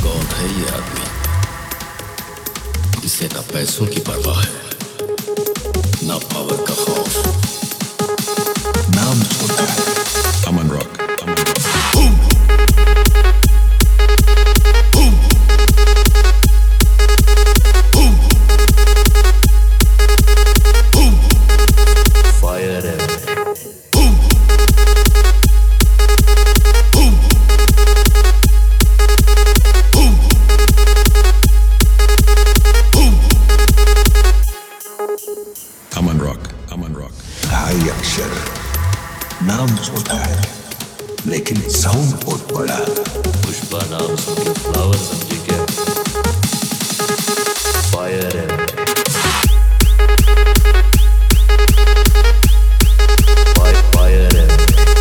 कौन है ये आदमी? इसे ना पैसों की परवाह है, ना पावर का खौफ। नाम छोटा है Aman rock. Boom boom boom boom fire है। Boom boom boom boom Aman rock. Aman rock. ढाई अक्षर, नाम छोटा है लेकिन साउंड बहुत बड़ा। पुष्पा नाम सुन के फ्लावर समझे क्या? फायर है। फायर है।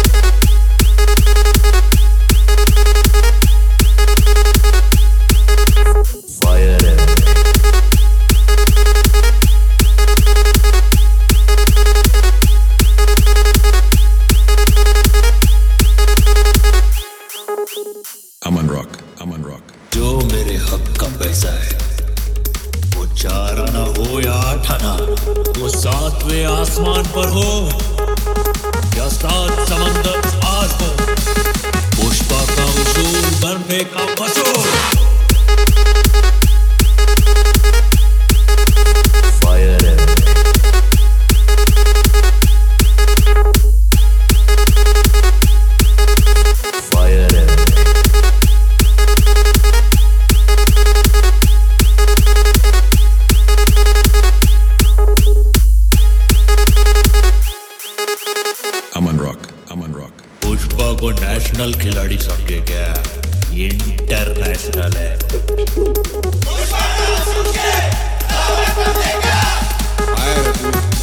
फायर है। अमन रॉक। अमन रॉक। जो मेरे हक का पैसा है, वो 4 आना हो या 8 आना, वो 7वें आसमान पर हो या 7 समंदर पार हो, पुष्पा का उसूल बनने का वसूल। फायर है। फायर है। अमन रॉक। अमन रॉक। पुष्पा को नेशनल खिलाड़ी समझे क्या? इंटरनेशनल है। फायर